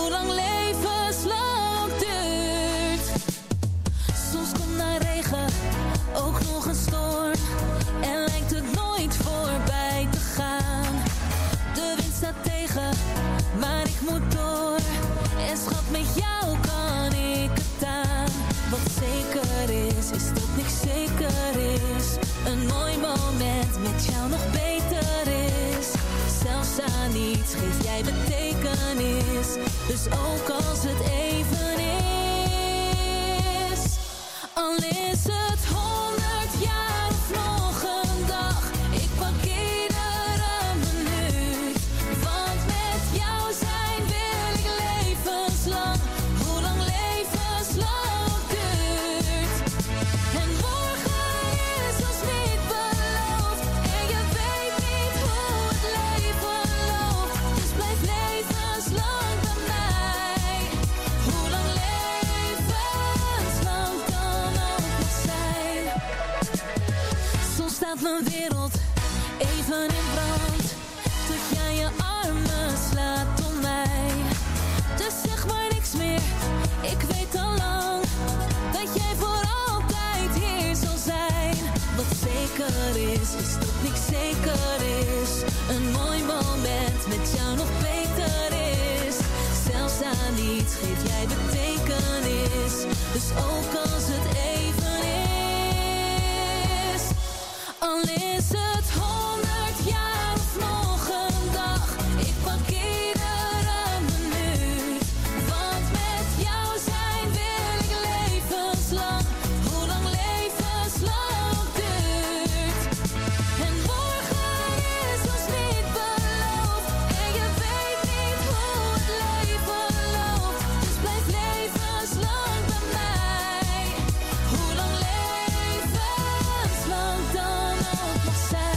met jou nog beter is. Zelfs aan niets geef jij betekenis. Dus ook als het even is. Al is het 100 jaar of nog een dag. Ik pak iedere minuut. Want met jou zijn wil ik levenslang. Hoe lang levenslang duurt. En morgen is ons niet beloofd. En je weet niet hoe het leven loopt. Dus blijf levenslang bij mij. Hoe lang levenslang kan ook nog zijn. Soms staat mijn wereld even in brand. Tot jij je armen slaat om mij. Dus zeg maar niks meer, ik weet al lang dat jij voor altijd hier zal zijn. Wat zeker is dat niks zeker is. Een mooi moment met jou nog beter is. Zelfs aan niets geef jij betekenis. Dus ook als het even is. Al is het 100 jaar of nog een dag. Ik pak iedere minuut. Want met jou zijn wil ik levenslang. Hoe lang levenslang duurt. En morgen is ons niet beloofd. En je weet niet hoe het leven loopt. Dus blijf levenslang bij mij. Hoe lang levenslang dan ook nog zijn.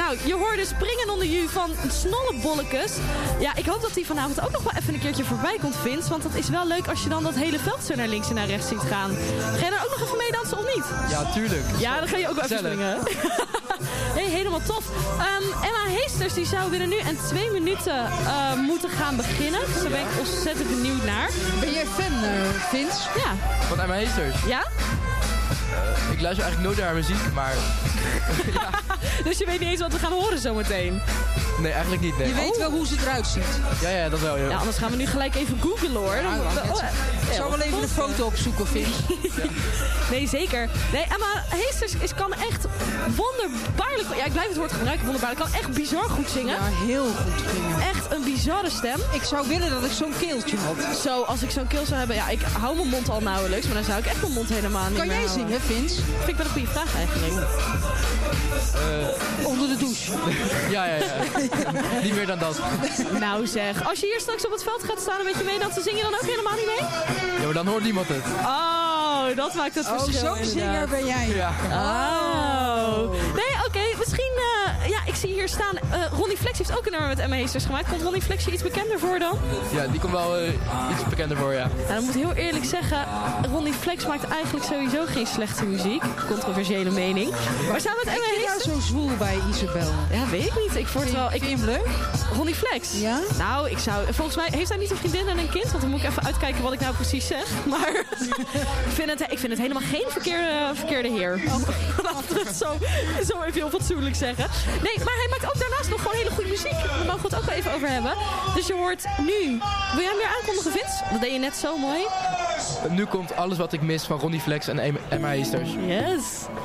Nou, je hoorde Springen onder Ju van Snollebollekes. Ja, ik hoop dat die vanavond ook nog wel even een keertje voorbij komt, Vince. Want dat is wel leuk als je dan dat hele veld zo naar links en naar rechts ziet gaan. Ga je daar ook nog even mee dansen of niet? Ja, tuurlijk. Ja, dan ga je ook wel even springen. Hey, helemaal tof. Emma Heesters die zou binnen nu en 2 minuten moeten gaan beginnen. Dus daar ben ik ontzettend benieuwd naar. Ben jij fan, Vince? Ja. Van Emma Heesters? Ja? Ik luister eigenlijk nooit naar haar muziek, maar... ja. Dus je weet niet eens wat we gaan horen zometeen? Nee, eigenlijk niet, nee. Je weet wel hoe ze eruit ziet. Ja, dat wel, ja. Ja, anders gaan we nu gelijk even googlen, hoor. Ik zou wel even een foto opzoeken, Vince. Nee, zeker. Nee, Emma Heesters kan echt wonderbaarlijk... Ja, ik blijf het woord gebruiken, wonderbaarlijk. Kan echt bizar goed zingen. Ja, heel goed zingen. Echt een bizarre stem. Ik zou willen dat ik zo'n keeltje had. Zo, als ik zo'n keel zou hebben... Ja, ik hou mijn mond al nauwelijks, maar dan zou ik echt mijn mond helemaal niet meer Kan jij houden. zingen, Vince? Vind ik wel een goede vraag eigenlijk. Onder de douche. Ja. Niet meer dan dat. Nou zeg, als je hier straks op het veld gaat staan en met je mee dan te zingen, dan ook helemaal niet mee? Ja, maar dan hoort niemand het. Oh, dat maakt het verschil. Zo'n zinger ben jij. Ja. Oh. Nee, oké, misschien... ik zie hier staan... Ronnie Flex heeft ook een nummer met Emma Heesters gemaakt. Komt Ronnie Flex je iets bekender voor dan? Ja, die komt wel iets bekender voor, ja. Nou, dan moet ik heel eerlijk zeggen... Ronnie Flex maakt eigenlijk sowieso geen slechte muziek. Controversiële mening. Maar samen met Emma Heesters... Ik vind jou zo zwoel bij Isabel. Ja, weet ik niet. Ik vond het wel... Vind je hem leuk? Ronnie Flex? Ja? Nou, volgens mij heeft hij niet een vriendin en een kind. Want dan moet ik even uitkijken wat ik nou precies zeg. Maar ik vind het helemaal geen verkeerde heer. Laten we het zo even heel fatsoenlijk zeggen. Nee, maar hij maakt ook daarnaast nog gewoon hele goede muziek. Daar mogen we het ook wel even over hebben. Dus je hoort nu... Wil jij hem weer aankondigen, Vince? Dat deed je net zo mooi. Nu komt Alles wat ik mis van Ronnie Flex en Emma Heesters. Yes.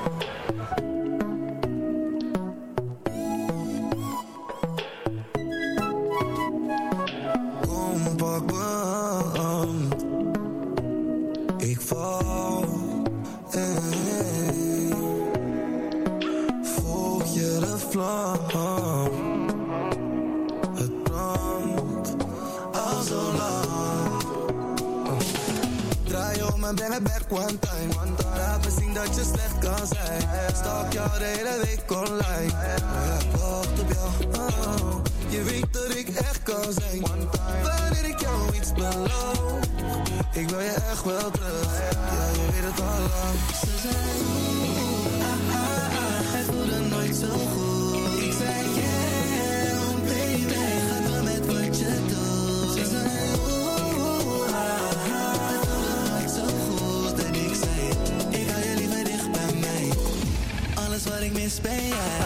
Kom, pak me aan. Ik val. Volg je de vlam. Het brandt al zo lang. Draai om en breng het back one time. Laat me zien dat je slecht kan zijn. Stalk jou de hele week online. Maar ik wacht op jou. Je weet dat ik echt kan zijn. Wanneer ik jou iets beloof. Ik wil je echt wel terug. Ja, je weet het al lang. Ze zei hij voelde nooit zo goed. Ik zei yeah, baby, ga door met wat je doet. Ze zei hij voelde nooit zo goed. En ik zei, ik hou je liever dicht bij mij. Alles wat ik mis ben jij.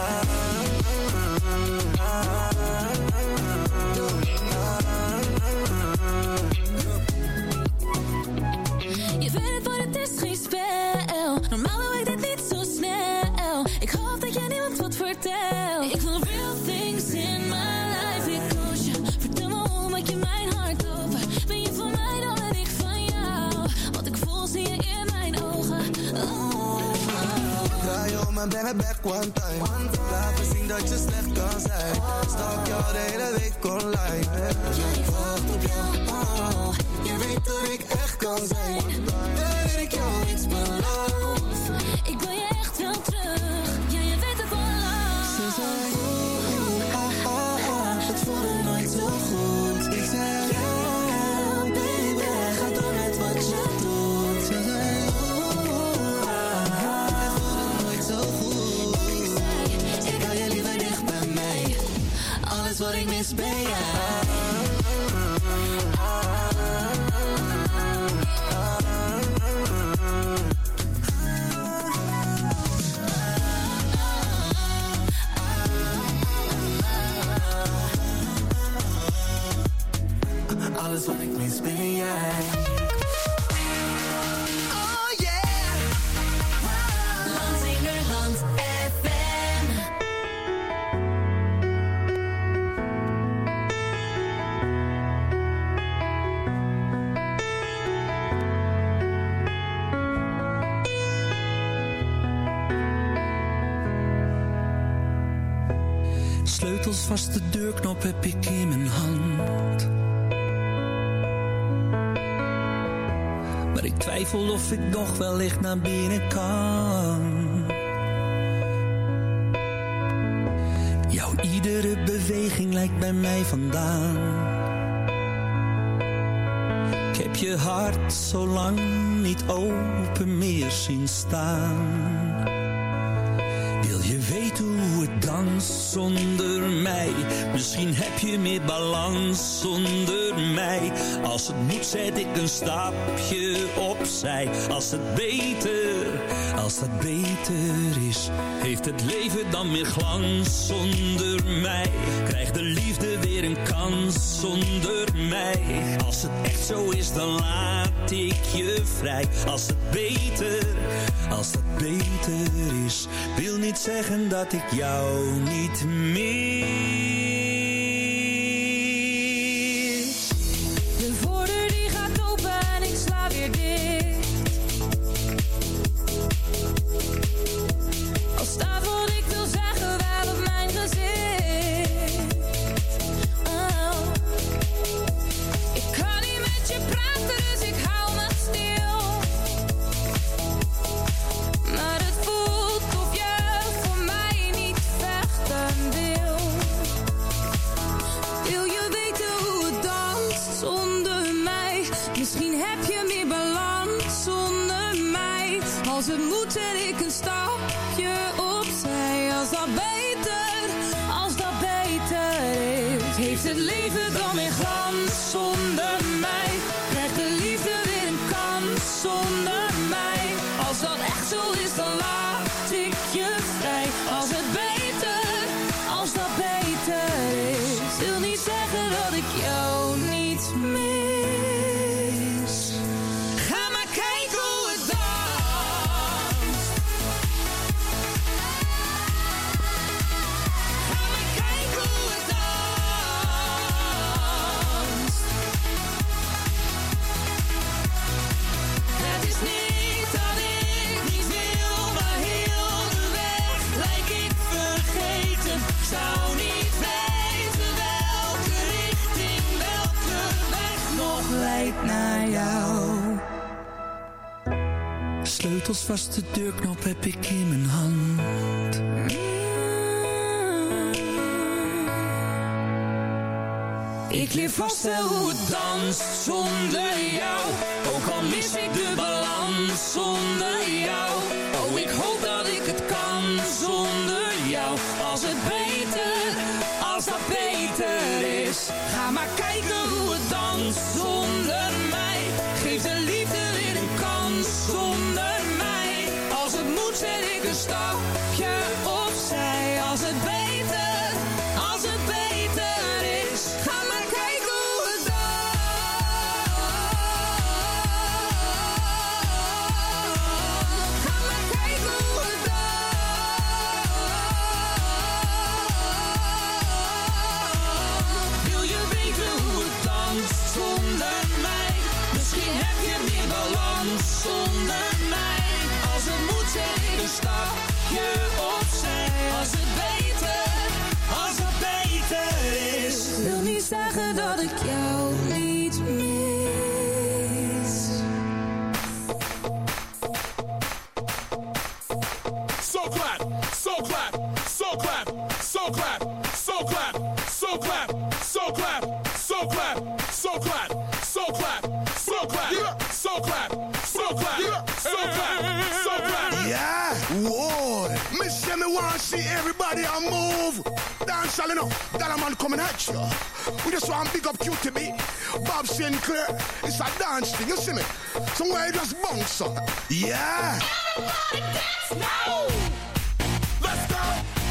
Je weet het, maar het is geen spel. Normaal wil ik dit niet zo snel. Ik hoop dat jij niemand wat vertelt. Ik wil real things in my life. Ik koos je, vertel me hoe maak je mijn hart open. Ben je van mij, dan ben ik van jou. Wat ik voel zie je in mijn ogen. Draai om en breng het back one time. Laat me zien dat je slecht kan zijn. Stalk jou de hele week online. Ik wacht op jou. Je weet dat ik echt kan zijn. Wanneer ik jou iets beloof. Ik wil je echt wel terug. Ja, je weet het al lang. Ze zei het voelde nooit zo goed. Ik zei yeah, baby, ga door met wat je doet. Ze zei het voelde nooit zo goed. Ik zei, ik hou je liever dicht bij mij. Alles wat ik mis ben jij. Alles wat ik mis ben jij. Oh yeah. Landsingerland FM. Sleutels vast, de deurknop heb ik in mijn hand. Maar ik twijfel of ik nog wellicht naar binnen kan. iedere beweging lijkt bij mij vandaan. Ik heb je hart zo lang niet open meer zien staan. Wil je weten hoe het danst zonder mij? Misschien heb je meer balans zonder mij. Als het moet zet ik een stapje opzij. Als het beter is, heeft het leven dan meer glans zonder mij. Krijgt de liefde weer een kans zonder mij. Als het echt zo is, dan laat ik je vrij. Als het beter is, wil niet zeggen dat ik jou niet mis. De voordeur die gaat open en ik sla weer dicht. Al staat wat ik wil zeggen wel op mijn gezicht. Oh. Ik kan niet met je praten, dus ik hou me stil. Maar het voelt of je voor mij niet vechten wil. Wil je weten hoe het danst zonder mij? Misschien heb je meer balans zonder mij. Als het moet zet ik een stapje opzij. Als dat beter is, heeft het leven dan weer glans zonder mij. Krijgt de liefde weer een kans zonder mij. Als dat echt zo is, dan laat ik je vrij. Als dat beter is, wil niet zeggen dat ik jou niet mis. Ga maar kijken hoe het danst. Ga maar kijken hoe het danst. Het is niet dat ik niet wil, maar heel de weg lijk ik vergeten. Zou niet weten welke richting, welke weg nog leidt naar jou. Sleutels vast, de deurknop heb ik in mijn hand. Ik leer vast wel hoe het danst zonder jou. Ook al mis ik de balans zonder jou. Oh, ik hoop dat ik het kan zonder jou. Als dat beter is. Ga maar kijken hoe het danst zonder mij. Geef de liefde weer een kans zonder mij. Als het moet zet ik een stapje opzij. Als het beter is. Ga maar kijken hoe het danst. Ga maar kijken hoe het danst. Wil je weten hoe het danst zonder mij? Misschien heb je meer balans zonder mij. Als het moet zet ik een stapje opzij. Als het beter is, wil niet zeggen dat ik jou niet mis. So clap, so clap, so clap, so clap, so clap, so clap, so clap, so clap, so clap, so clap, so clap, so clap, so clap, so clap, so clap. Yeah, whoa. Miss me want to see everybody on move. Dance all enough. That man coming at you. We just want to big up QTB. Bob Sinclair. It's a dance thing, you see me? Somewhere you just bounce on. Yeah. Everybody dance now. Let's go.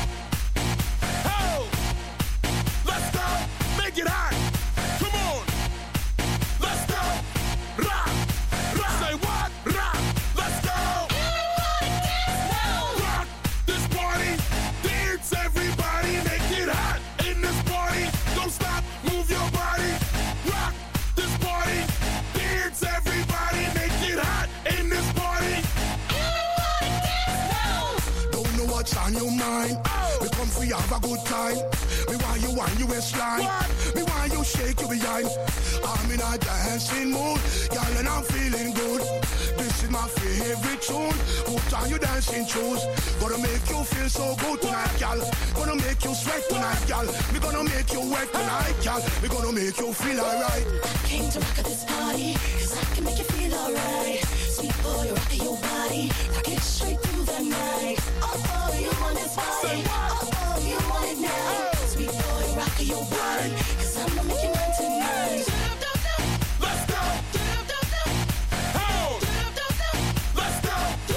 Oh. Let's go. Make it hot. Come on. Let's go. Rock. Rock. Say what? Rock. Let's go. Everybody dance now. Rock this party. Dance everybody. Make it hot in this party. Don't stop. Move your body. Rock this party. Dance everybody. Make it hot in this party. Everybody dance now. Don't know what's on your mind. We come for you have a good time. Me want you wind your waistline. Me want you shake your behind. I'm in a dancing mood. Girl, and I'm feeling good. This is my my favorite tune. Put on your dancing shoes. Gonna make you feel so good tonight, gal. Gonna make you sweat tonight, gal. We gonna make you wet tonight, gal. We gonna make you feel alright. Came to rock at this party, 'cause I can make you feel alright. Sweet boy, rockin' your body, rock it straight through the night. Oh, you want this body? Oh, you want it now? Sweet boy, rockin' your body, 'cause I'ma make you mine tonight. Let's go. Hold. Let's go.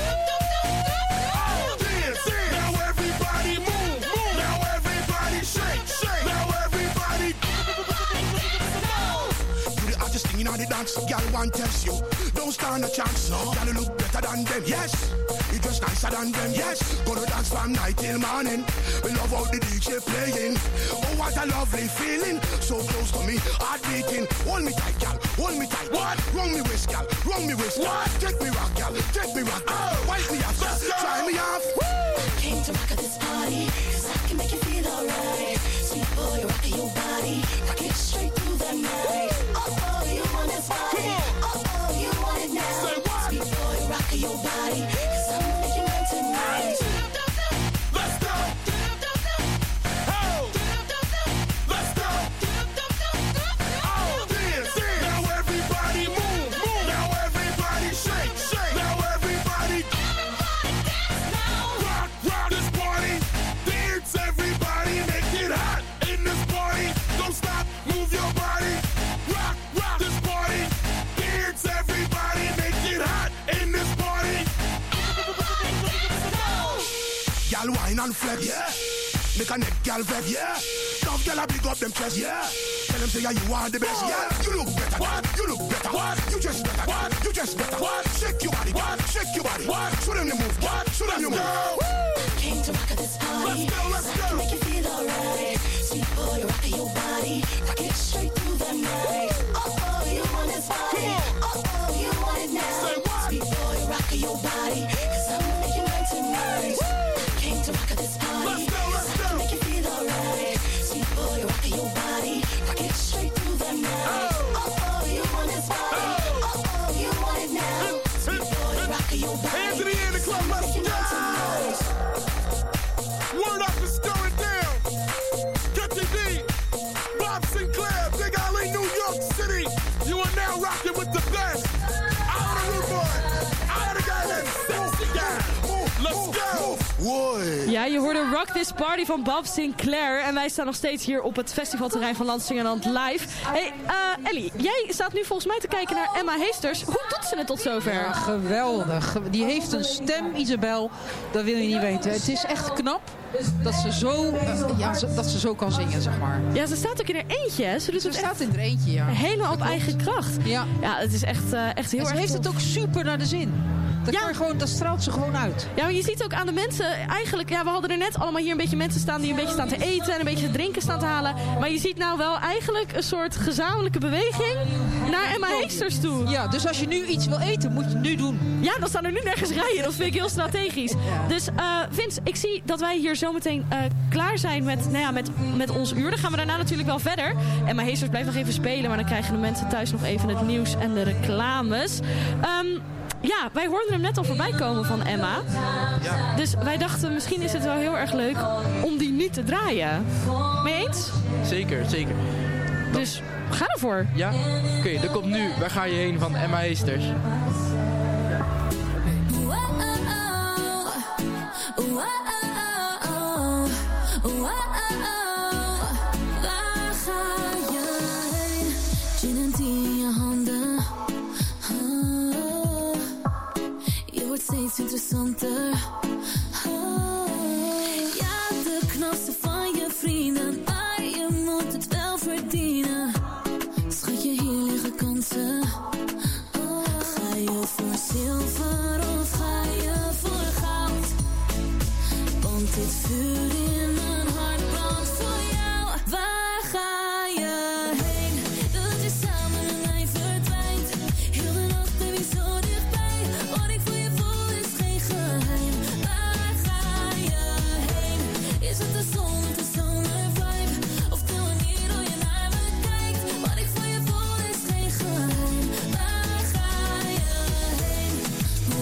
Dance. Now everybody move. Now everybody shake. Now everybody. Do the hottest thing in the dance, gal want test you. Don't stand a chance, no. Gal you look better than them, yes. You dress nicer than them, yes. Gonna dance from night till morning. We love how the DJ playing. Oh, what a lovely feeling. So close to me, heart beating. Hold me tight, gal. Hold me tight. What? Wrong me waist, gal. Wrong me waist. What? Take me rock, gal. Take me rock. Wipe me off, try me off. Came to rock at this party, 'cause I can make you feel alright. Sweet boy, rockin' your body, rock it straight through the night. Oh, you want this body? Oh, you want it now? Sweet boy, rockin' your body, 'cause I'ma make you mine tonight. Let's go. Hold. Let's go. Dance. Now everybody move. Now everybody shake. Now everybody. Rock this party. Dance everybody. Make it hot in this party. Don't stop. Move your body. Rock this party. Dance everybody. Make it hot in this party. Gal wine and flex, yeah. Make a neck gal vex, yeah. Love gal a big up them chest, yeah. Tell them say yeah, you are the best, yeah. You look better, what? You look better, what? You just better, what? You just better, what? Shake your body, what? Shake your body, what? Show them you move, what? Show them you move. Came to rock at this party, 'cause I can make you feel alright. Sweet boy, rockin' your body, rock it straight through the night. Oh, you want this body? Oh, you want it now? Sweet boy, rockin' your body, 'cause I'ma make you mine tonight. Came to rock at this party, 'cause I can make you feel alright. Sweet boy, rockin' your body, rock it straight through the night. Oh, you want this body? Oh, you want it now? Sweet boy, rockin' your body. Hands in the air, the club must go. Word up and stir it down. Get the D. Bob Sinclair, Big Alley, New York City. You are now rocking with the best. Out of the boy. Out of the guy that's sexy guy. Let's go. Ja, je hoorde Rock This Party van Bob Sinclair. En wij staan nog steeds hier op het festivalterrein van Landsingerland live. Hey, Ellie, jij staat nu volgens mij te kijken naar Emma Heesters. Hoe doet ze het tot zover? Ja, geweldig. Die heeft een stem, Isabel. Dat wil je niet weten. Het is echt knap dat ze zo, dat ze zo kan zingen, zeg maar. Ja, ze staat ook in haar eentje, hè? Ze staat in haar eentje, ja. Helemaal op eigen kracht. Ja. Ja, het is echt heel erg ze heeft het ook super naar de zin. Dat straalt ze gewoon uit. Ja, maar je ziet ook aan de mensen, eigenlijk, ja, we hadden er net allemaal hier een beetje mensen staan die een beetje staan te eten en een beetje te drinken staan te halen. Maar je ziet nou wel eigenlijk een soort gezamenlijke beweging naar Emma Heesters toe. Ja, dus als je nu iets wil eten, moet je het nu doen. Ja, dan staan er nu nergens rijen. Dat vind ik heel strategisch. Ja. Dus Vince, ik zie dat wij hier zometeen klaar zijn met ons uur. Dan gaan we daarna natuurlijk wel verder. Emma Heesters blijft nog even spelen, maar dan krijgen de mensen thuis nog even het nieuws en de reclames. Ja, wij hoorden hem net al voorbij komen van Emma. Ja. Dus wij dachten, misschien is het wel heel erg leuk om die nu te draaien. Mee eens? Zeker, zeker. Dus ga ervoor. Ja? Oké, er komt nu Waar ga je heen van Emma Heesters. Steeds interessanter. Ja, de knapste van je vrienden, maar je moet het wel verdienen. Schat je, hier liggen kansen. Ga je voor zilver of ga je voor goud? Want dit vuur in mijn hart brandt voor jou. Waar ga je heen? Dat je samen met mij verdwijnt. Heel de nacht ben je zo dichtbij. Wat ik voor je voel is geen geheim. Waar ga je heen? Is het de zon of de zomervibe? Of de manier hoe je naar me kijkt? Wat ik voor je voel is geen geheim. Waar ga je heen?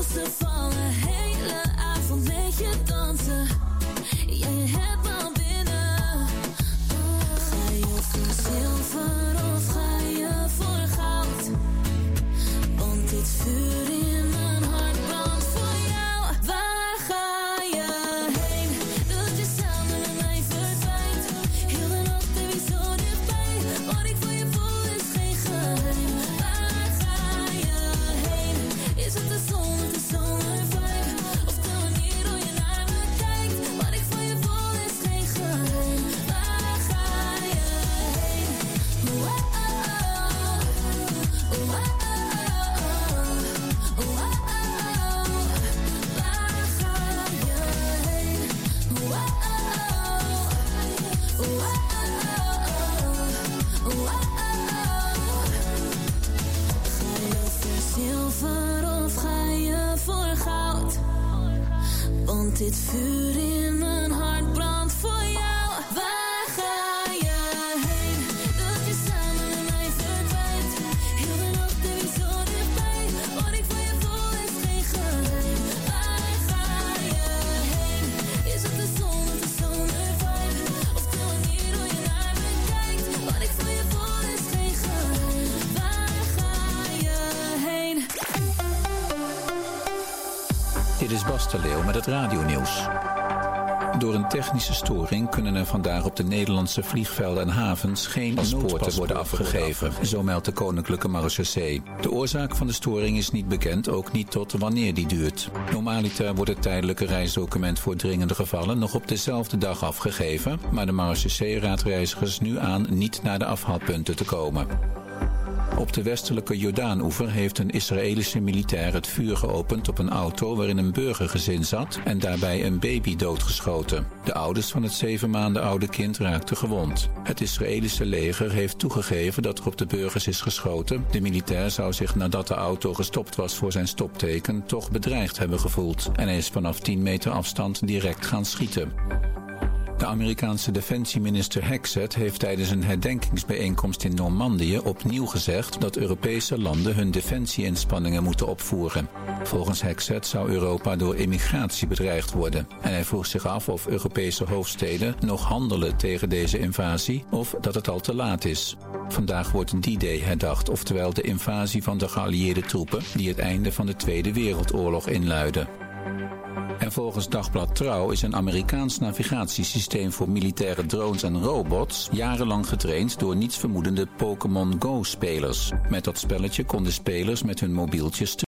Ze vallen hele avond met je dansen. Ja, je hebt me al binnen. Ga je voor zilver of ga je voor goud? Want dit vuur in mijn hart brandt voor jou. Waar ga je heen? Dat je samen met mij verdwijnt. Heel de nacht ben je zo dichtbij. Wat ik voor je voel is geen geheim. Waar ga je heen? Is het de zon of de zomervibe? Of de manier hoe je naar me kijkt? Wat ik voor je voel is geen geheim. Waar ga je heen? Zilver of ga je voor goud? Want dit vuur in mijn hart brandt voor jou. Waar ga je heen? Dat je samen met mij verdwijnt. Heel de nacht ben je zo dichtbij. Wat ik voor je voel is geen geheim. Waar ga je heen? Is het de zon of de zomervibe? Of de manier hoe je naar me kijkt? Wat ik voor je voel is geen geheim. Waar ga je heen? Dit is Bas de Leeuw met het radionieuws. Door een technische storing kunnen er vandaag op de Nederlandse vliegvelden en havens geen paspoorten worden afgegeven, zo meldt de Koninklijke Marechaussee. De oorzaak van de storing is niet bekend, ook niet tot wanneer die duurt. Normaliter wordt het tijdelijke reisdocument voor dringende gevallen nog op dezelfde dag afgegeven, maar de Marechaussee raadt reizigers nu aan niet naar de afhaalpunten te komen. Op de westelijke Jordaan-oever heeft een Israëlische militair het vuur geopend op een auto waarin een burgergezin zat en daarbij een baby doodgeschoten. De ouders van het 7 maanden oude kind raakten gewond. Het Israëlische leger heeft toegegeven dat er op de burgers is geschoten. De militair zou zich nadat de auto gestopt was voor zijn stopteken toch bedreigd hebben gevoeld en hij is vanaf 10 meter afstand direct gaan schieten. De Amerikaanse defensieminister Hexet heeft tijdens een herdenkingsbijeenkomst in Normandië opnieuw gezegd dat Europese landen hun defensieinspanningen moeten opvoeren. Volgens Hexet zou Europa door immigratie bedreigd worden. En hij vroeg zich af of Europese hoofdsteden nog handelen tegen deze invasie of dat het al te laat is. Vandaag wordt D-Day herdacht, oftewel de invasie van de geallieerde troepen die het einde van de Tweede Wereldoorlog inluidden. En volgens Dagblad Trouw is een Amerikaans navigatiesysteem voor militaire drones en robots jarenlang getraind door nietsvermoedende Pokémon Go-spelers. Met dat spelletje konden spelers met hun mobieltjes